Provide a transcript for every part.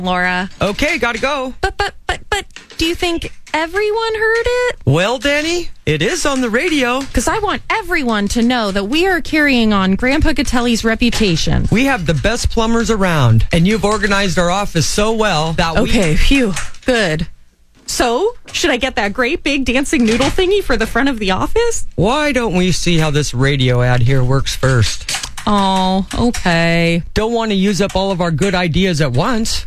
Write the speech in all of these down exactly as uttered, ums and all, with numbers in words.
Laura. Okay, gotta go. But, but, but, but, do you think everyone heard it? Well, Danny, it is on the radio. Because I want everyone to know that we are carrying on Grandpa Gatelli's reputation. We have the best plumbers around, and you've organized our office so well that we... Okay, phew, good. So, should I get that great big dancing noodle thingy for the front of the office? Why don't we see how this radio ad here works first? Oh, okay. Don't want to use up all of our good ideas at once.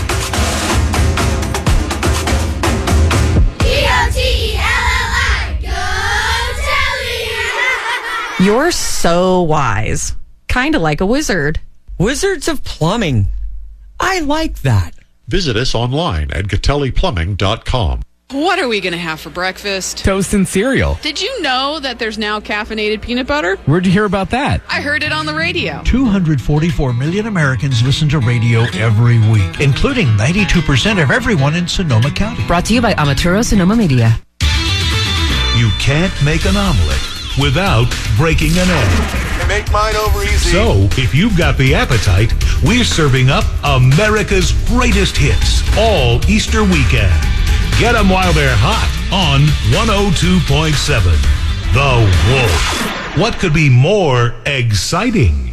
You're so wise. Kind of like a wizard. Wizards of Plumbing. I like that. Visit us online at Gatelli Plumbing dot com. What are we going to have for breakfast? Toast and cereal. Did you know that there's now caffeinated peanut butter? Where'd you hear about that? I heard it on the radio. two hundred forty-four million Americans listen to radio every week, including ninety-two percent of everyone in Sonoma County. Brought to you by Amaturo Sonoma Media. You can't make an omelet without breaking an egg. Make mine over easy. So, if you've got the appetite, we're serving up America's greatest hits all Easter weekend. Get them while they're hot on one oh two point seven. The Wolf. What could be more exciting?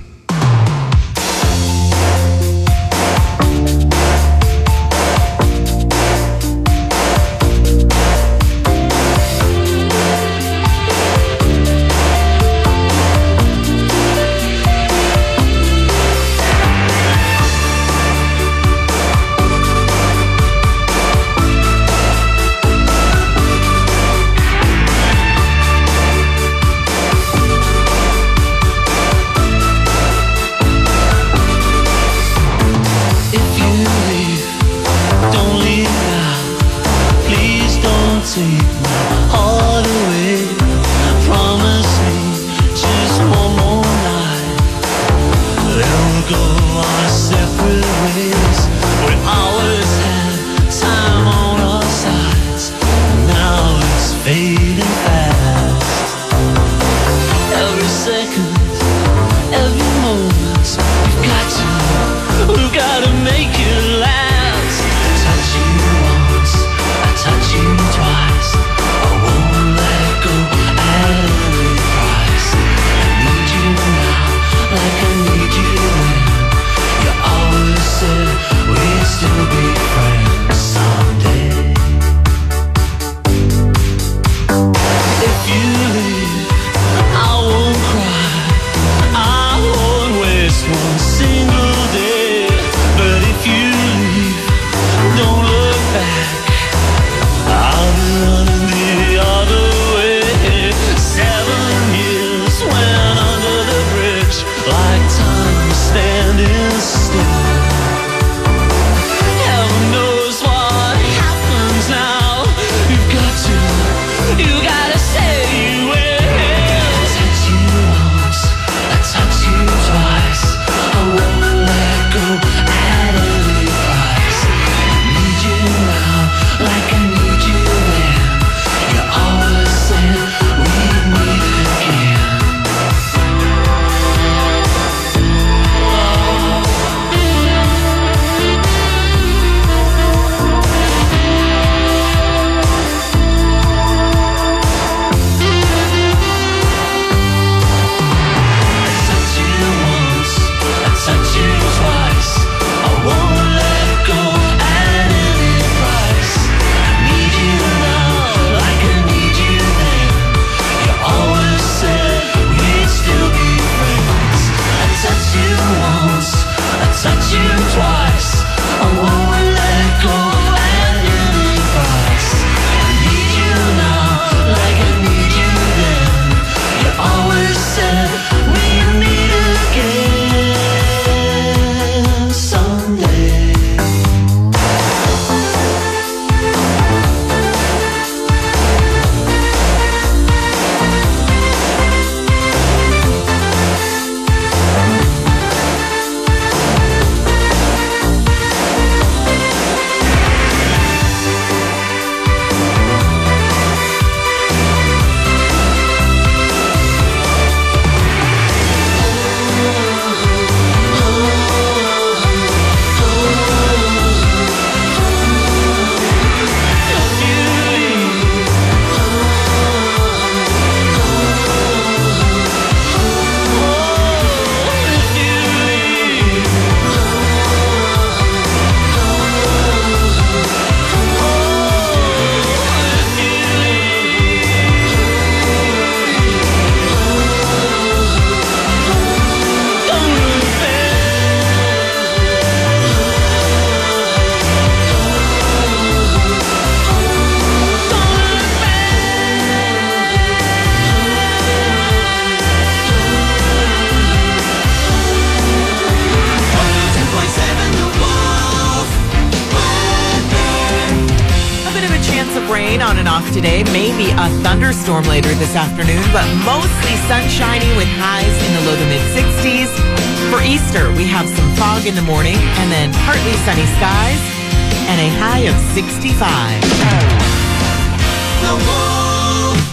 chance of rain on and off today. Maybe a thunderstorm later this afternoon, but mostly sunshiny with highs in the low to mid sixties. For Easter, we have some fog in the morning and then partly sunny skies and a high of sixty-five. The Wolf.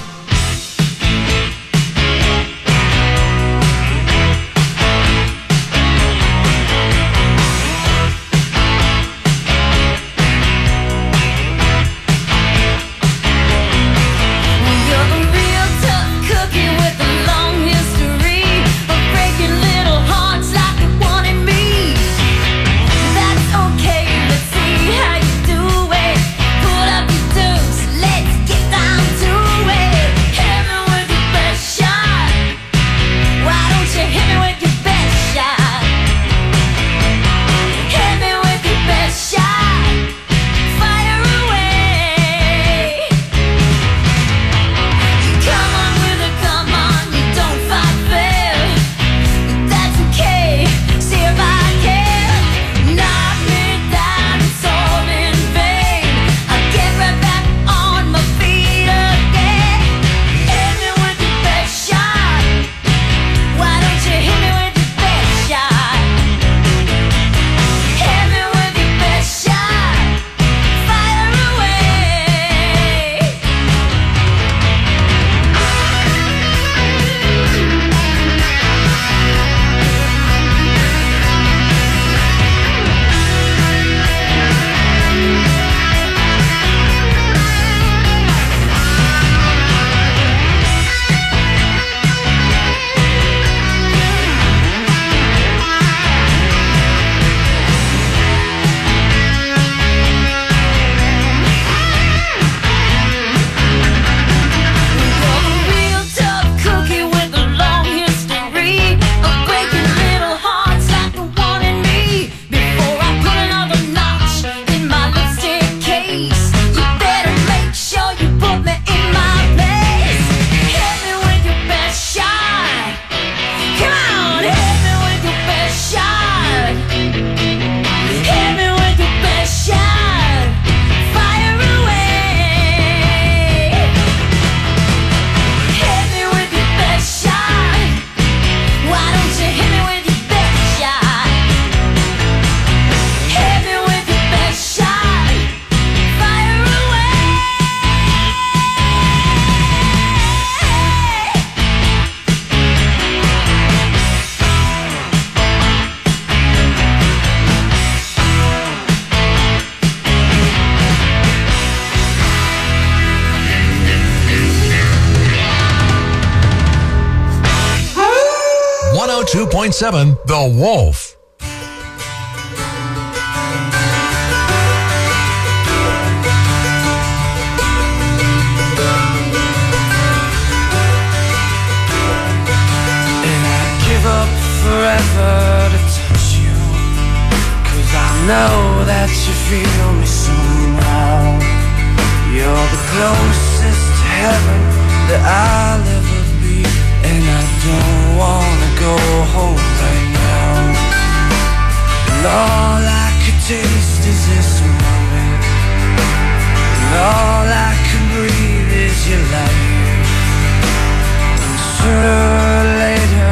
one oh two point seven The Wolf. Forever to touch you, 'cause I know that you feel me somehow. You're the closest to heaven that I'll ever be, and I don't wanna go home right now. And all I could taste is this moment, and all I can breathe is your light. And sooner or later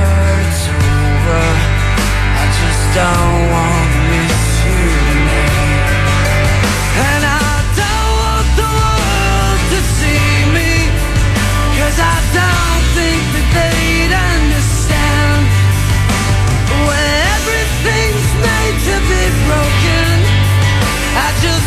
I just don't want to miss you tonight. And I don't want the world to see me, 'cause I don't think that they'd understand. When everything's made to be broken, I just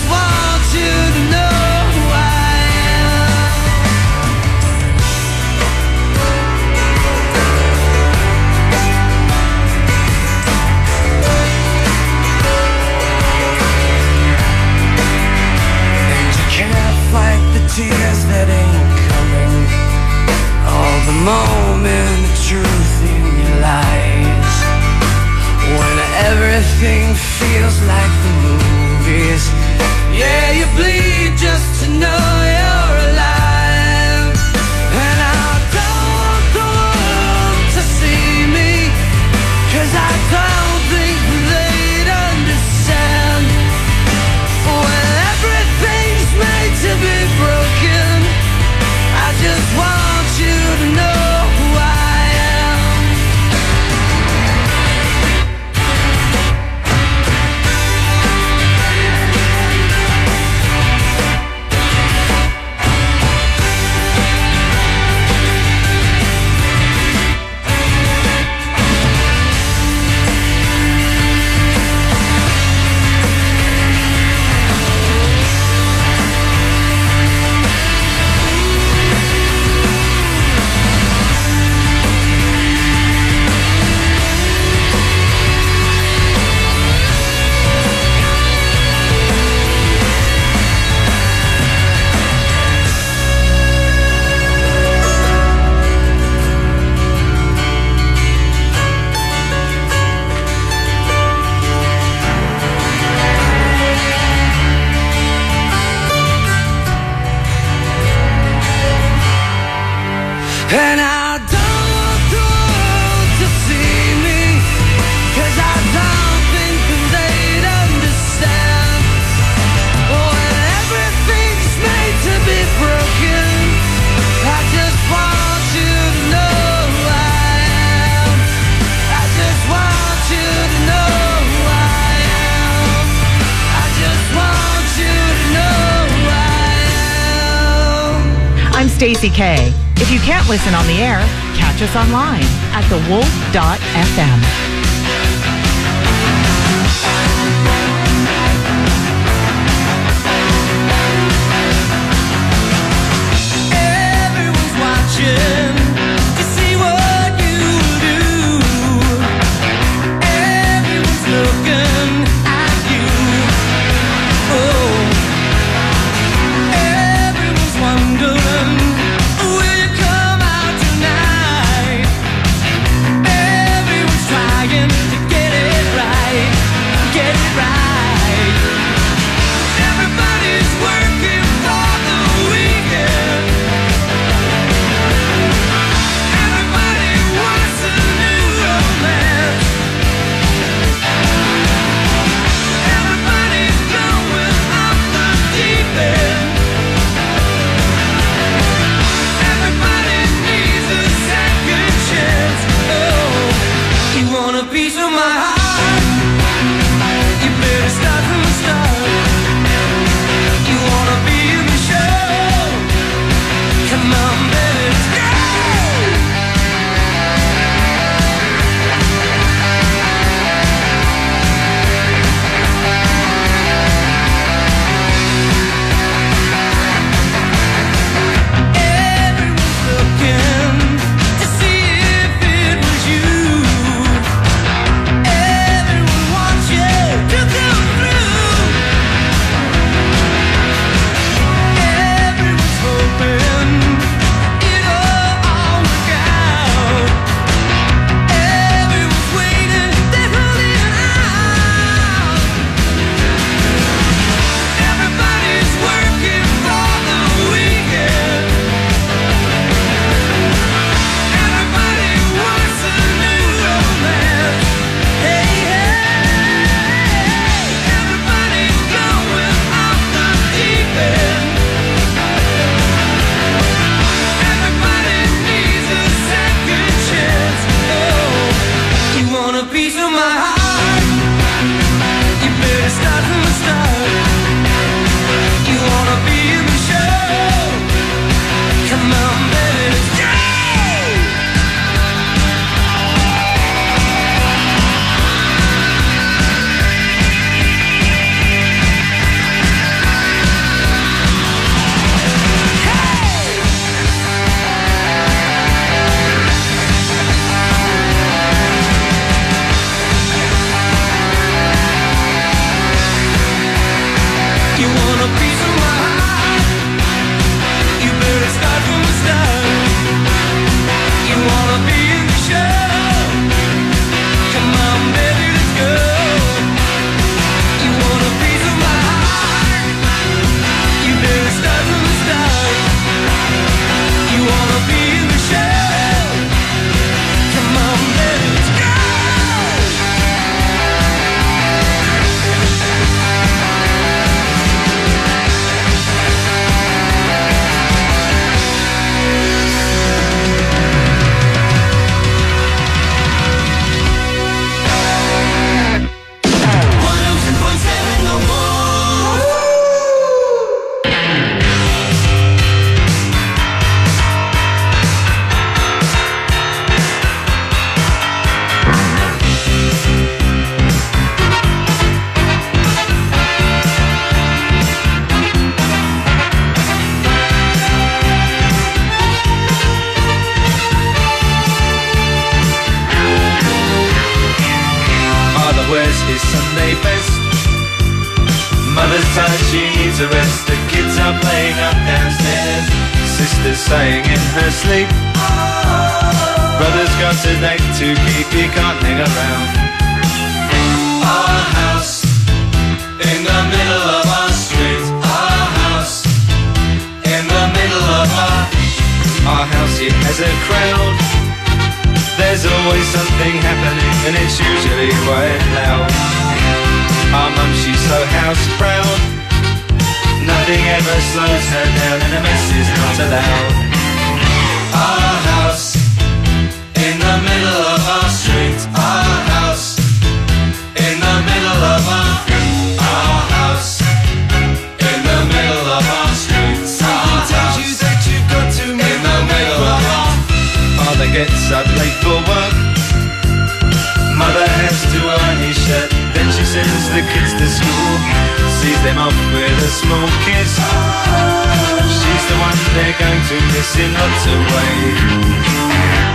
Stacey K. If you can't listen on the air, catch us online at the wolf dot f m. To see what you do, everyone's looking at you. Oh, everyone's wondering, will you come out tonight? Everyone's trying to get it right, get it right. Everybody's working for the weekend. Piece of my heart, you better start from the start. You wanna be in the show? Come on, baby, let's go. Everyone's looking to see if it was you. Piece of my heart, you better start from the start. You wanna be in the show? Come on, baby, let's go. You want a piece of my heart? You better start from the start. You wanna be in the show? Come on, baby, let's go. You want a piece of my heart? You better start from the start. You wanna be in the show? Come on, baby, let's go. Where's his Sunday best? Mother's tired, she needs a rest. The kids are playing up downstairs. Sister's saying in her sleep, brother's got a date to keep, he can't hang around. Our house in the middle of our street. Our house in the middle of our Our house, it has a crowd. There's always something happening, and it's usually quite loud. Our mum, she's so house proud. Nothing ever slows her down, and a mess is not allowed. Our house in the middle of our street. Our house in the middle of our Our house in the middle of our street. Something tells you that you've got to off with a small kiss. She's the one they're going to miss in lots of ways.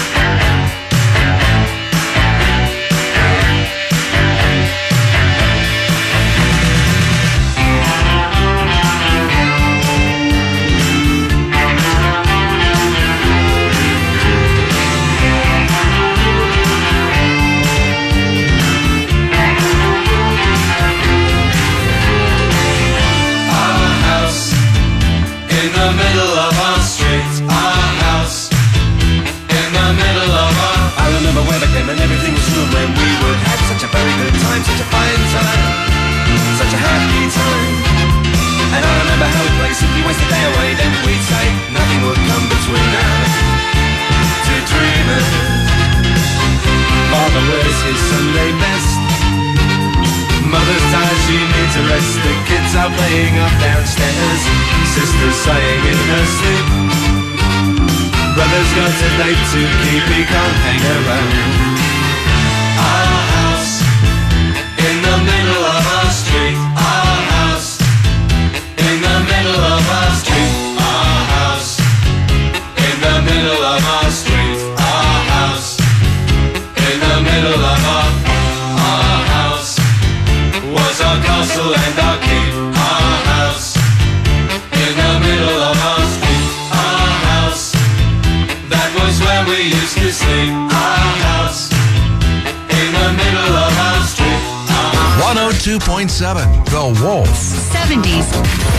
In the middle of our street, our house. In the middle of our... I remember weather came and everything was new when we would have such a very good time, such a fine time, such a happy time. And I remember how we'd play, simply waste the day away, then we'd say nothing would come between us. Two dreamers. Father wears his Sunday best. Mother's tired, she needs a rest. The kids are playing up downstairs. Sister's sighing in her sleep. Brother's got a date to keep, he can't hang around. Our house in the middle of our street. Our house in the middle of our street. Our house in the middle of our street. Our house in the middle of our our house was our castle and our keep. Our house in the middle of our street. Our house, that was where we used to sleep. Our house in the middle of our street. one oh two point seven The Wolf. seventies.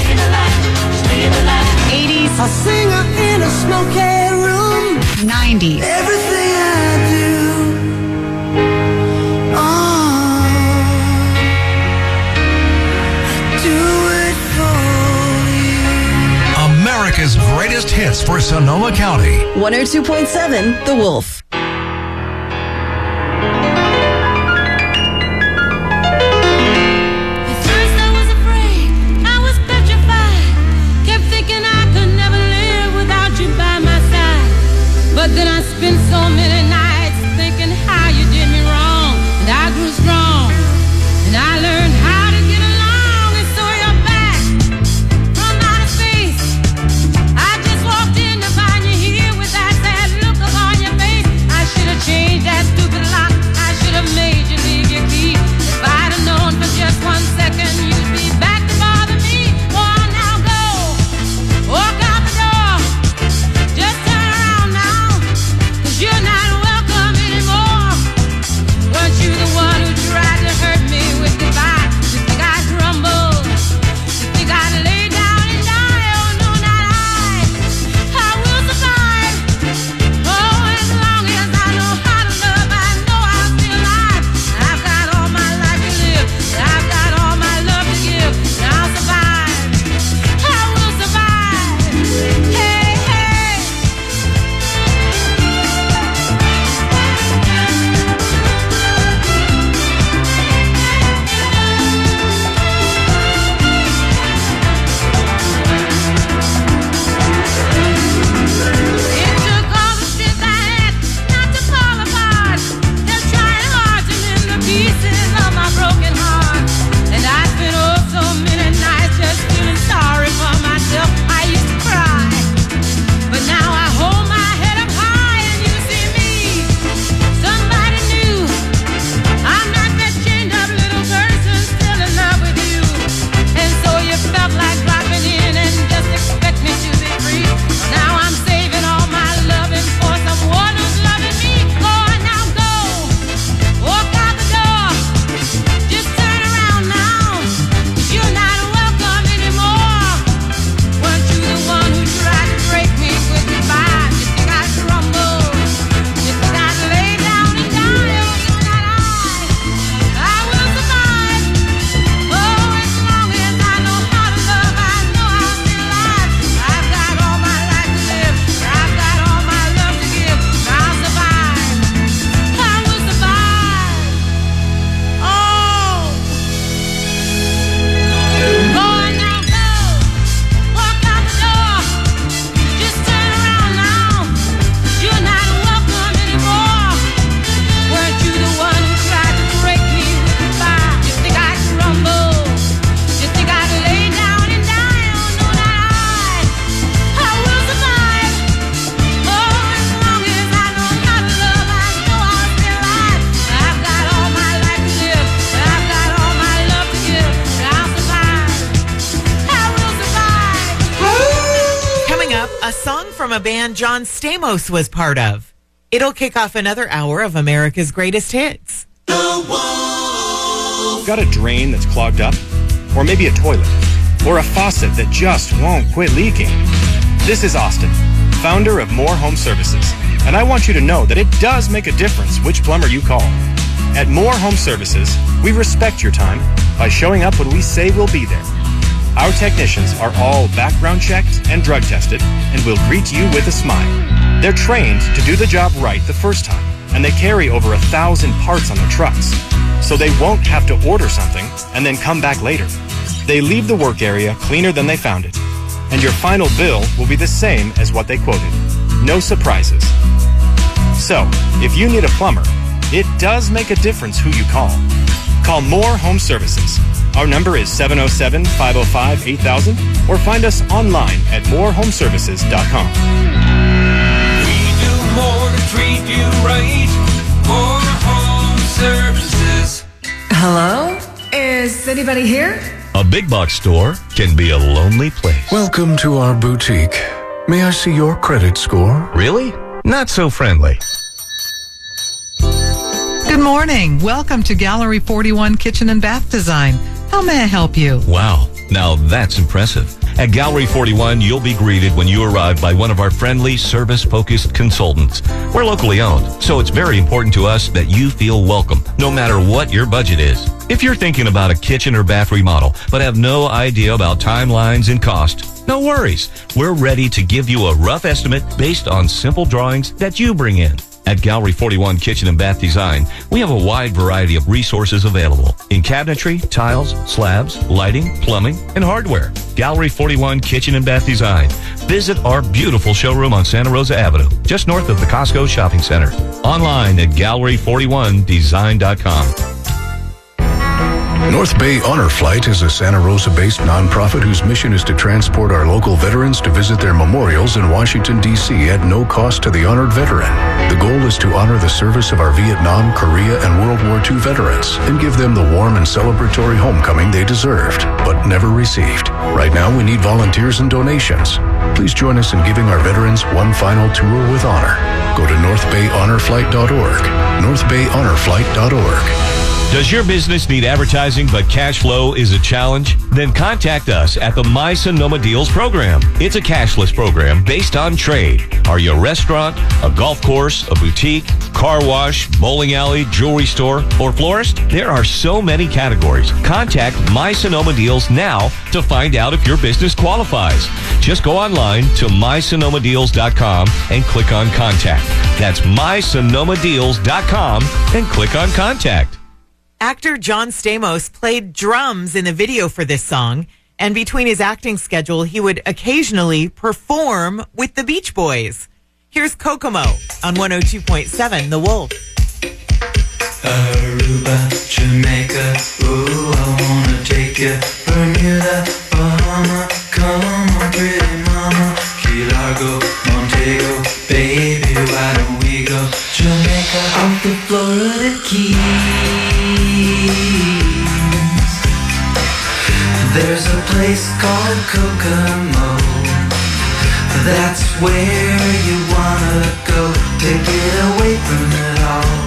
eighties. A singer in a smoky room. nineties. Everything I do, oh, do it for you. America's greatest hits for Sonoma County. one oh two point seven The Wolf. But then I spent so many nights thinking how you did me wrong, and I grew strong, and I learned how to get along, and so you're back from outer space. I just walked in to find you here with that sad look upon your face. a song from a band John Stamos was part of. It'll kick off another hour of America's greatest hits. Got a drain that's clogged up? Or maybe a toilet? Or a faucet that just won't quit leaking? This is Austin, founder of More Home Services, and I want you to know that it does make a difference which plumber you call. At More Home Services, we respect your time by showing up when we say we'll be there. Our technicians are all background checked and drug tested and will greet you with a smile. They're trained to do the job right the first time, and they carry over a thousand parts on their trucks, so they won't have to order something and then come back later. They leave the work area cleaner than they found it, and your final bill will be the same as what they quoted. No surprises. So, if you need a plumber, it does make a difference who you call. Call More Home Services. Our number is seven oh seven, five oh five, eight thousand, or find us online at more home services dot com. We do more to treat you right. More Home Services. Hello? Is anybody here? A big box store can be a lonely place. Welcome to our boutique. May I see your credit score? Really? Not so friendly. Good morning. Welcome to Gallery forty-one Kitchen and Bath Design. How may I help you? Wow, now that's impressive. At Gallery forty-one, you'll be greeted when you arrive by one of our friendly, service-focused consultants. We're locally owned, so it's very important to us that you feel welcome, no matter what your budget is. If you're thinking about a kitchen or bath remodel, but have no idea about timelines and cost, no worries. We're ready to give you a rough estimate based on simple drawings that you bring in. At Gallery forty-one Kitchen and Bath Design, we have a wide variety of resources available in cabinetry, tiles, slabs, lighting, plumbing, and hardware. Gallery forty-one Kitchen and Bath Design. Visit our beautiful showroom on Santa Rosa Avenue, just north of the Costco Shopping Center. Online at gallery forty-one design dot com. North Bay Honor Flight is a Santa Rosa-based nonprofit whose mission is to transport our local veterans to visit their memorials in Washington, D C at no cost to the honored veteran. The goal is to honor the service of our Vietnam, Korea, and World War Two veterans and give them the warm and celebratory homecoming they deserved, but never received. Right now, we need volunteers and donations. Please join us in giving our veterans one final tour with honor. Go to north bay honor flight dot org. north bay honor flight dot org. Does your business need advertising but cash flow is a challenge? Then contact us at the My Sonoma Deals program. It's a cashless program based on trade. Are you a restaurant, a golf course, a boutique, car wash, bowling alley, jewelry store, or florist? There are so many categories. Contact My Sonoma Deals now to find out if your business qualifies. Just go online to my sonoma deals dot com and click on Contact. That's my sonoma deals dot com and click on Contact. Actor John Stamos played drums in the video for this song, and between his acting schedule, he would occasionally perform with the Beach Boys. Here's Kokomo on one oh two point seven The Wolf. Aruba, Jamaica, ooh, I wanna take you. Bermuda, Bahama, come on, pretty mama. Key Largo, Montego, baby, why don't we go? Jamaica, off the Florida Keys. There's a place called Kokomo. That's where you wanna go to get away from it all.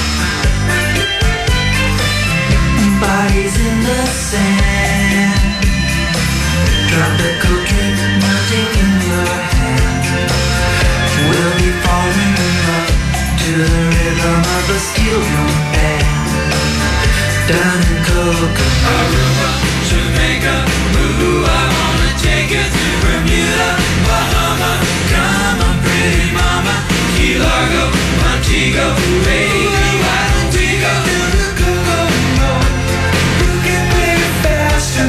Bodies in the sand, tropical drink melting in your hand. We'll be falling in love to the rhythm of a steel drum band. Down in Kokomo, Aruba, Jamaica, ooh, I wanna take you to Bermuda, Bahama, come on, pretty mama. Key Largo, Montego, baby, why don't we go to the Kokomo? You can play it faster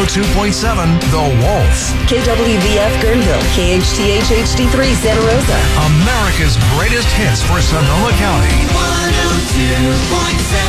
two point seven The Wolf. K W V F Guerneville, K H T H H D three Santa Rosa. America's greatest hits for Sonoma County. one oh two point seven